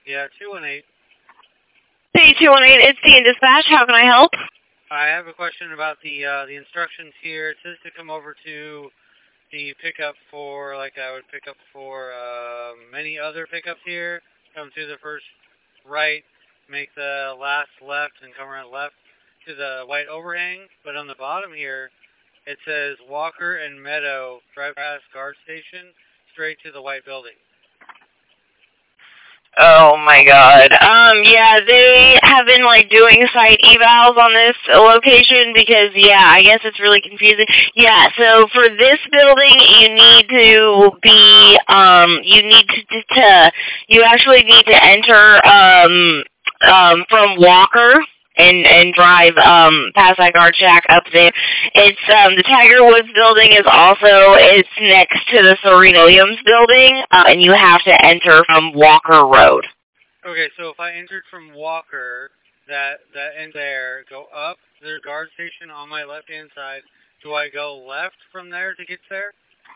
Yeah, 218. Hey, 218, it's the dispatch. How can I help? I have a question about the instructions here. It says to come over to the pickup for, like I would pick up for many other pickups here. Come to the first right, make the last left, and come around left to the white overhang. But on the bottom here, it says Walker and Meadow, drive past guard station, straight to the white building. Oh my god. Yeah, they have been like doing site evals on this location because I guess it's really confusing. Yeah, so for this building you need to be you actually need to enter from Walker and drive past that guard shack up there. It's the Tiger Woods building it's next to the Serena Williams building, and you have to enter from Walker Road. Okay, so if I entered from Walker, that end there, go up the guard station on my left hand side, do I go left from there to get there?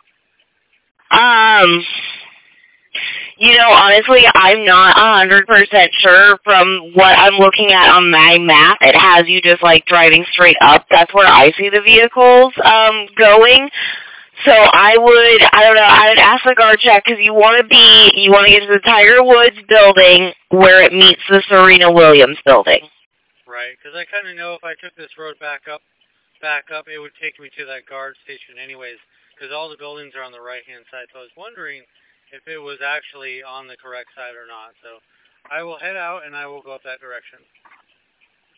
Honestly, I'm not 100% sure. From what I'm looking at on my map, it has you just like driving straight up. That's where I see the vehicles going. So I would ask the guard check because you want to get to the Tiger Woods building where it meets the Serena Williams building. Right, because I kind of know if I took this road back up, it would take me to that guard station anyways, because all the buildings are on the right-hand side. So I was wondering if it was actually on the correct side or not. So I will head out and I will go up that direction.